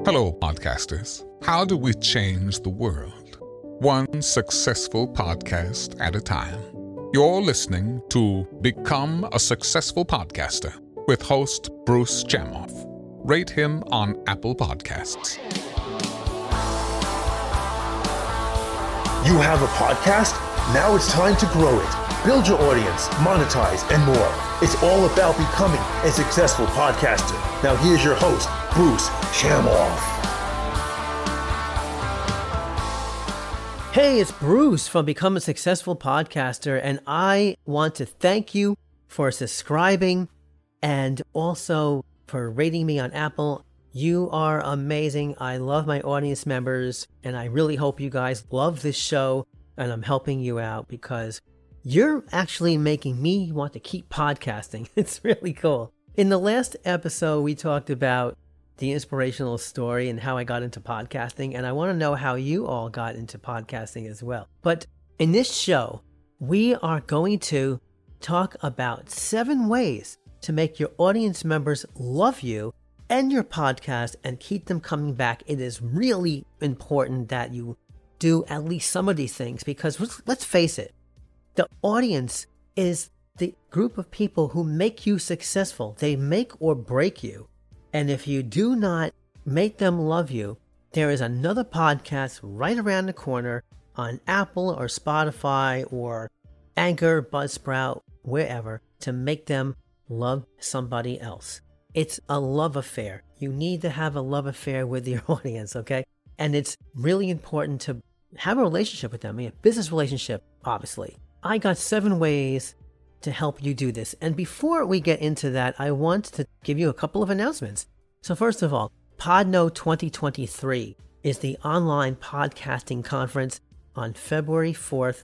Hello, podcasters. How do we change the world? One successful podcast at a time. You're listening to Become a Successful Podcaster with host Bruce Chamoff. Rate him on Apple Podcasts. You have a podcast? Now it's time to grow it. Build your audience, monetize, and more. It's all about becoming a successful podcaster. Now here's your host, Bruce Chamoff. Hey, it's Bruce from Become a Successful Podcaster, and I want to thank you for subscribing and also for rating me on Apple. You are amazing. I love my audience members, and I really hope you guys love this show, and I'm helping you out because you're actually making me want to keep podcasting. It's really cool. In the last episode, we talked about the inspirational story and how I got into podcasting, and I want to know how you all got into podcasting as well. But in this show, we are going to talk about 7 ways to make your audience members love you and your podcast and keep them coming back. It is really important that you do at least some of these things because let's face it, the audience is the group of people who make you successful. They make or break you. And if you do not make them love you, there is another podcast right around the corner on Apple or Spotify or Anchor, Buzzsprout, wherever, to make them love somebody else. It's a love affair. You need to have a love affair with your audience, okay? And it's really important to have a relationship with them, a business relationship, obviously. I got 7 ways to help you do this. And before we get into that, I want to give you a couple of announcements. So first of all, Podno 2023 is the online podcasting conference on February 4th,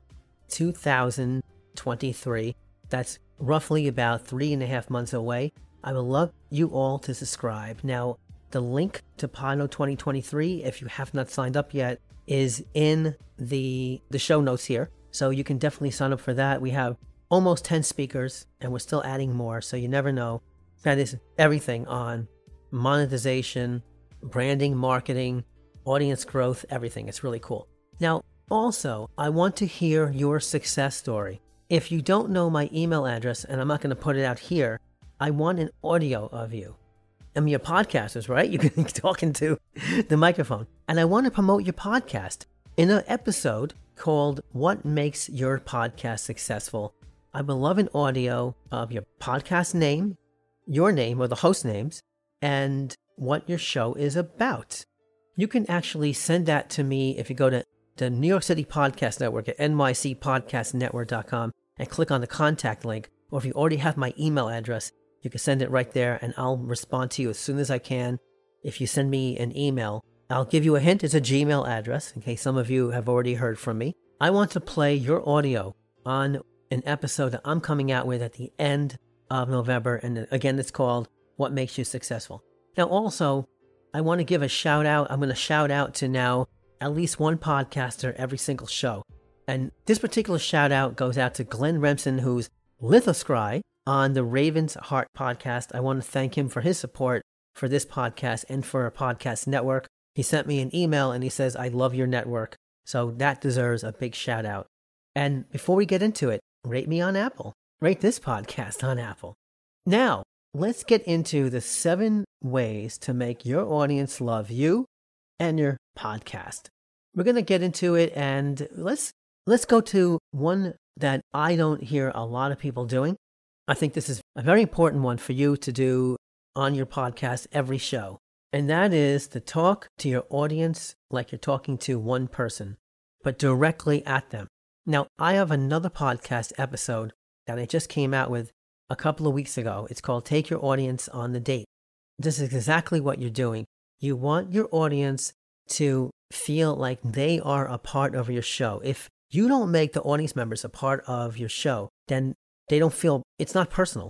2023. That's roughly about 3.5 months away. I would love you all to subscribe. Now, the link to Podno 2023, if you have not signed up yet, is in the show notes here. So you can definitely sign up for that. We have almost 10 speakers, and we're still adding more, so you never know. That is everything on monetization, branding, marketing, audience growth, everything. It's really cool. Now, also, I want to hear your success story. If you don't know my email address, and I'm not going to put it out here, I want an audio of you. I mean, you're podcasters, right? You can be talking to the microphone. And I want to promote your podcast in an episode called What Makes Your Podcast Successful. I would love an audio of your podcast name, your name or the host names, and what your show is about. You can actually send that to me if you go to the New York City Podcast Network at nycpodcastnetwork.com and click on the contact link. Or if you already have my email address, you can send it right there and I'll respond to you as soon as I can. If you send me an email, I'll give you a hint. It's a Gmail address in case some of you have already heard from me. I want to play your audio on an episode that I'm coming out with at the end of November. And again, it's called What Makes You Successful. Now, also, I want to give a shout out. I'm going to shout out to now at least one podcaster every single show. And this particular shout out goes out to Glenn Remsen, who's Lithoscry on the Raven's Heart podcast. I want to thank him for his support for this podcast and for our podcast network. He sent me an email and he says, I love your network. So that deserves a big shout out. And before we get into it, rate me on Apple. Rate this podcast on Apple. Now, let's get into the 7 ways to make your audience love you and your podcast. We're going to get into it, and let's go to one that I don't hear a lot of people doing. I think this is a very important one for you to do on your podcast every show. And that is to talk to your audience like you're talking to one person, but directly at them. Now, I have another podcast episode that I just came out with a couple of weeks ago. It's called Take Your Audience on the Date. This is exactly what you're doing. You want your audience to feel like they are a part of your show. If you don't make the audience members a part of your show, then they don't feel, it's not personal.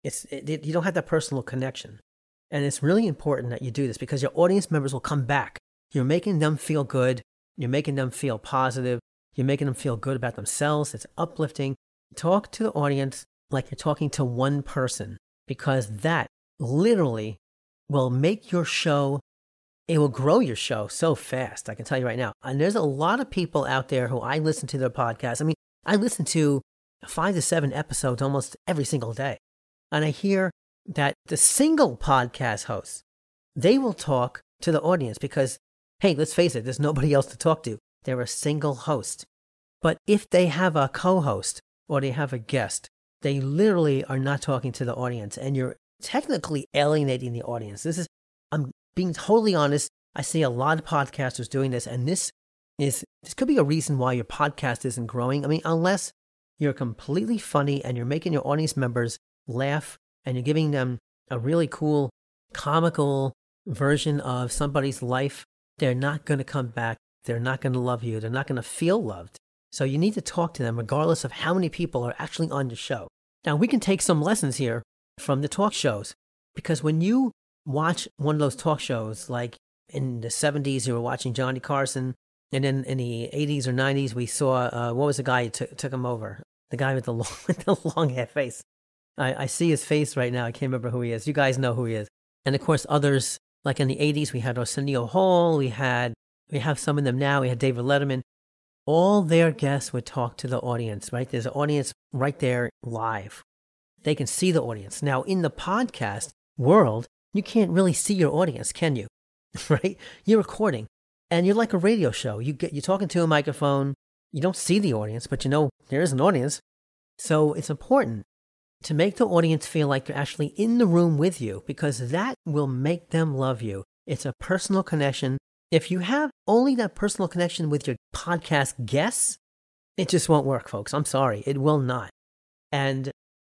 You don't have that personal connection. And it's really important that you do this because your audience members will come back. You're making them feel good. You're making them feel positive. You're making them feel good about themselves. It's uplifting. Talk to the audience like you're talking to one person because that literally will make your show it will grow your show so fast. I can tell you right now. And there's a lot of people out there who I listen to their podcasts. I mean, I listen to 5 to 7 episodes almost every single day. And I hear that the single podcast hosts, they will talk to the audience because, hey, let's face it, there's nobody else to talk to. They're a single host. But if they have a co-host or they have a guest, they literally are not talking to the audience, and you're technically alienating the audience. I'm being totally honest. I see a lot of podcasters doing this, and this could be a reason why your podcast isn't growing. I mean, unless you're completely funny and you're making your audience members laugh and you're giving them a really cool, comical version of somebody's life, they're not going to come back. They're not going to love you. They're not going to feel loved. So you need to talk to them regardless of how many people are actually on your show. Now, we can take some lessons here from the talk shows, because when you watch one of those talk shows, like in the 70s, you were watching Johnny Carson, and then in the 80s or 90s, we saw, what was the guy who took him over? The guy with the long hair face. I see his face right now. I can't remember who he is. You guys know who he is. And of course, others, like in the 80s, we had Arsenio Hall. We have some of them now. We had David Letterman. All their guests would talk to the audience, right? There's an audience right there live. They can see the audience. Now, in the podcast world, you can't really see your audience, can you? Right? You're recording, and you're like a radio show. You're talking to a microphone. You don't see the audience, but you know there is an audience. So it's important to make the audience feel like they're actually in the room with you, because that will make them love you. It's a personal connection. If you have only that personal connection with your podcast guests, it just won't work, folks. I'm sorry. It will not. And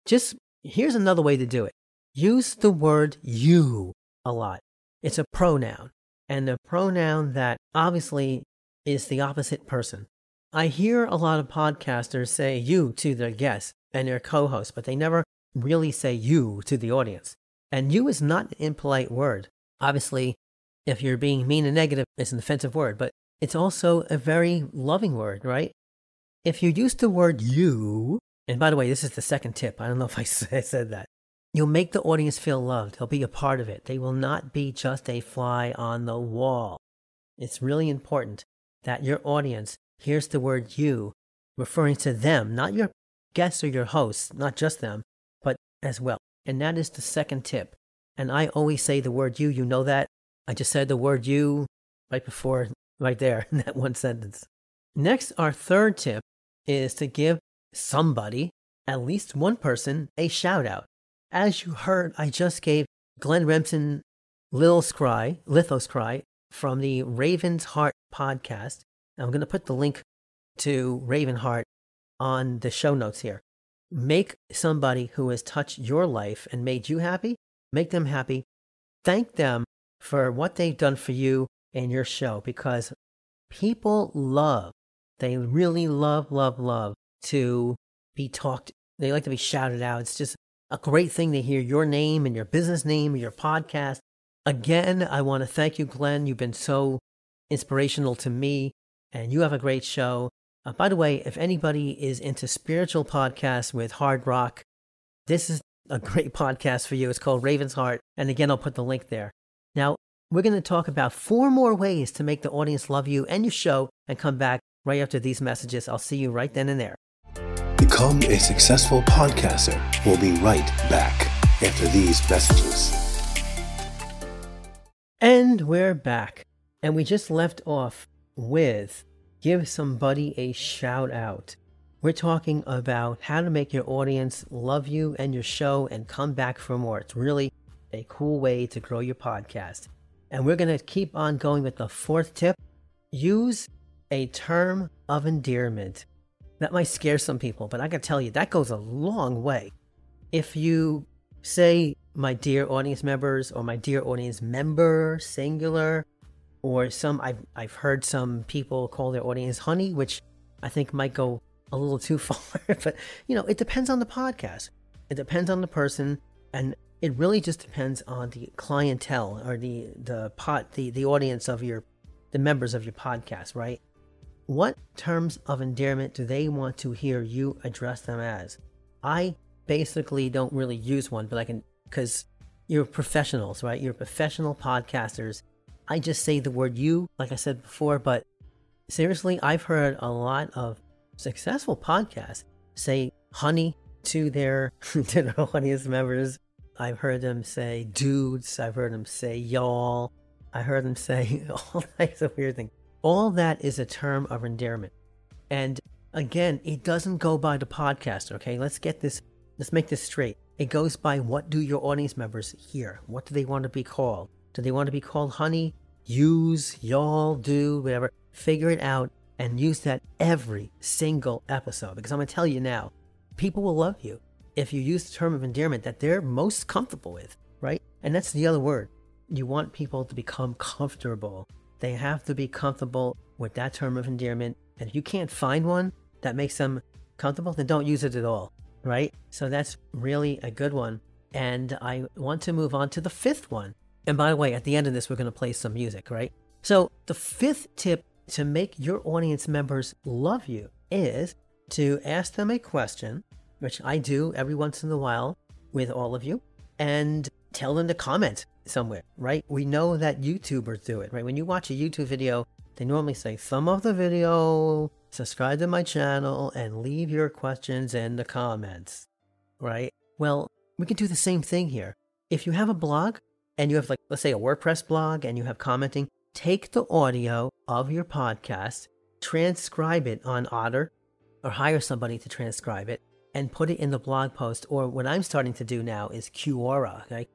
here's another way to do it. Use the word you a lot. It's a pronoun, and a pronoun that obviously is the opposite person. I hear a lot of podcasters say you to their guests and their co-hosts, but they never really say you to the audience. And you is not an impolite word. Obviously, if you're being mean and negative, it's an offensive word, but it's also a very loving word, right? If you use the word you, and by the way, this is the second tip. I don't know if I said that. You'll make the audience feel loved. They'll be a part of it. They will not be just a fly on the wall. It's really important that your audience hears the word you, referring to them, not your guests or your hosts, not just them, but as well. And that is the second tip. And I always say the word you know that. I just said the word you right there in that one sentence. Next, our third tip is to give somebody, at least one person, a shout out. As you heard, I just gave Glenn Remsen Lithos Cry from the Raven's Heart podcast. I'm going to put the link to Raven Heart on the show notes here. Make somebody who has touched your life and made you happy, make them happy. Thank them for what they've done for you and your show, because people they really love to be talked. They like to be shouted out. It's just a great thing to hear your name and your business name and your podcast. Again, I want to thank you, Glenn. You've been so inspirational to me, and you have a great show. By the way, if anybody is into spiritual podcasts with hard rock, this is a great podcast for you. It's called Raven's Heart. And again, I'll put the link there. Now, we're going to talk about 4 more ways to make the audience love you and your show, and come back right after these messages. I'll see you right then and there. Become a successful podcaster. We'll be right back after these messages. And we're back. And we just left off with give somebody a shout out. We're talking about how to make your audience love you and your show and come back for more. It's really a cool way to grow your podcast. And we're going to keep on going with the 4th tip. Use a term of endearment. That might scare some people, but I can tell you that goes a long way. If you say, my dear audience members, or my dear audience member, singular, or I've heard some people call their audience honey, which I think might go a little too far, but it depends on the podcast. It depends on the person, and it really just depends on the clientele or the audience of the members of your podcast, right? What terms of endearment do they want to hear you address them as? I basically don't really use one, but I can, because you're professionals, right? You're professional podcasters. I just say the word you, like I said before, but seriously, I've heard a lot of successful podcasts say honey to their audience members. I've heard them say dudes. I've heard them say y'all. I heard them say all types of weird things. All that is a term of endearment. And again, it doesn't go by the podcaster, okay? Let's make this straight. It goes by, what do your audience members hear? What do they want to be called? Do they want to be called honey, use, y'all, dude, whatever? Figure it out and use that every single episode. Because I'm going to tell you now, people will love you if you use the term of endearment that they're most comfortable with, right? And that's the other word. You want people to become comfortable. They have to be comfortable with that term of endearment. And if you can't find one that makes them comfortable, then don't use it at all, right? So that's really a good one. And I want to move on to the fifth one. And by the way, at the end of this, we're going to play some music, right? So the fifth tip to make your audience members love you is to ask them a question, which I do every once in a while with all of you, and tell them to comment somewhere, right? We know that YouTubers do it, right? When you watch a YouTube video, they normally say, thumb up the video, subscribe to my channel, and leave your questions in the comments, right? Well, we can do the same thing here. If you have a blog and you have, like, let's say a WordPress blog and you have commenting, take the audio of your podcast, transcribe it on Otter, or hire somebody to transcribe it, and put it in the blog post. Or what I'm starting to do now is Quora, okay?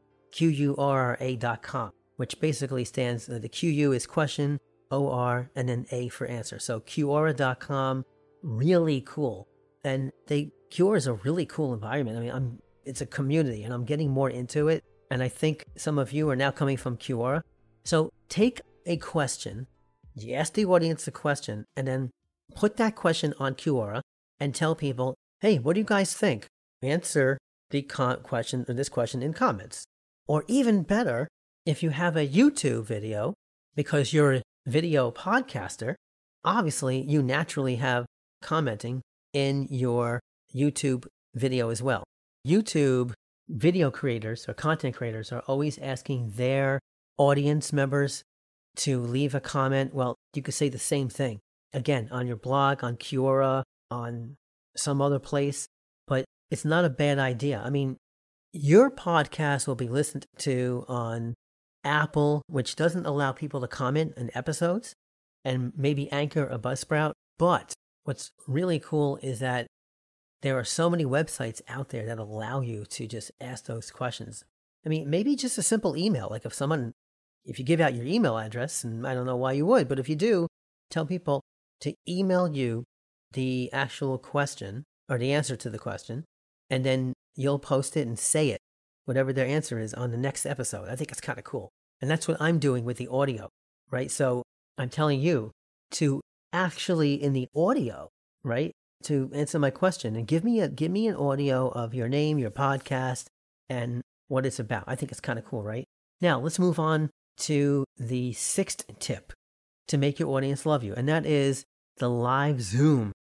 Quora.com, which basically stands, the QU is question, OR, and then A for answer. So Quora.com, really cool. And Quora is a really cool environment. I mean, it's a community, and I'm getting more into it. And I think some of you are now coming from Quora. So take a question, you ask the audience a question, and then put that question on Quora and tell people, hey, what do you guys think? Answer the question or this question in comments. Or even better, if you have a YouTube video, because you're a video podcaster, obviously you naturally have commenting in your YouTube video as well. YouTube video creators or content creators are always asking their audience members to leave a comment. Well, you could say the same thing, again, on your blog, on Quora, on some other place, but it's not a bad idea. I mean, your podcast will be listened to on Apple, which doesn't allow people to comment in episodes, and maybe Anchor or Buzzsprout. But what's really cool is that there are so many websites out there that allow you to just ask those questions. I mean, maybe just a simple email. Like if you give out your email address, and I don't know why you would, but if you do, tell people to email you the actual question or the answer to the question, and then you'll post it and say it, whatever their answer is, on the next episode. I think it's kind of cool. And that's what I'm doing with the audio, right? So I'm telling you to actually, in the audio, right, to answer my question and give me an audio of your name, your podcast, and what it's about. I think it's kind of cool, right? Now, let's move on to the sixth tip to make your audience love you, and that is the live Zoom.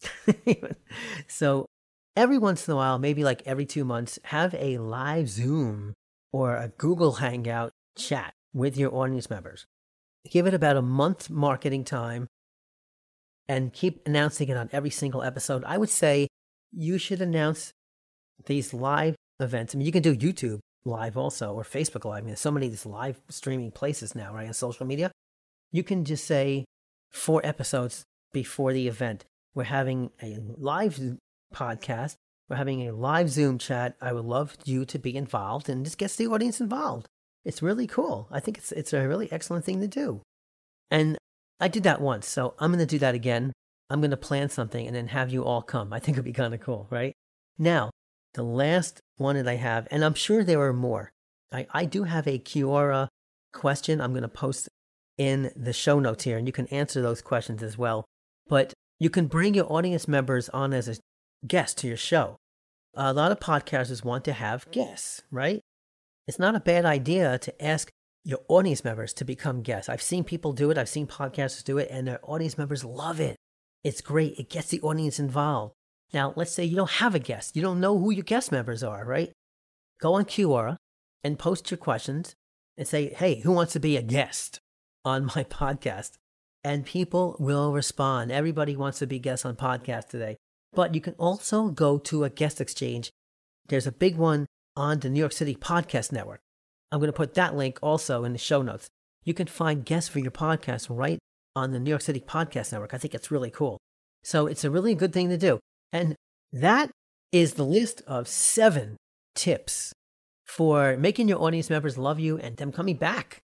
So every once in a while, maybe like every 2 months, have a live Zoom or a Google Hangout chat with your audience members. Give it about a month marketing time and keep announcing it on every single episode. I would say you should announce these live events. I mean, you can do YouTube Live also, or Facebook Live. I mean, there's so many of these live streaming places now, right, on social media. You can just say 4 episodes before the event, we're having a live podcast, we're having a live Zoom chat. I would love you to be involved, and just gets the audience involved. It's really cool. I think it's a really excellent thing to do. And I did that once, so I'm going to do that again. I'm going to plan something and then have you all come. I think it'd be kind of cool, right? Now, the last one that I have, and I'm sure there are more. I do have a Quora question I'm going to post in the show notes here, and you can answer those questions as well. But you can bring your audience members on as a guest to your show. A lot of podcasters want to have guests, right? It's not a bad idea to ask your audience members to become guests. I've seen people do it. I've seen podcasters do it, and their audience members love it. It's great. It gets the audience involved. Now, let's say you don't have a guest. You don't know who your guest members are, right? Go on Quora and post your questions and say, hey, who wants to be a guest? on my podcast, and people will respond. Everybody wants to be guests on podcasts today. But you can also go to a guest exchange. There's a big one on the New York City Podcast Network. I'm going to put that link also in the show notes. You can find guests for your podcast right on the New York City Podcast Network. I think it's really cool. So it's a really good thing to do. And that is the list of 7 tips for making your audience members love you and them coming back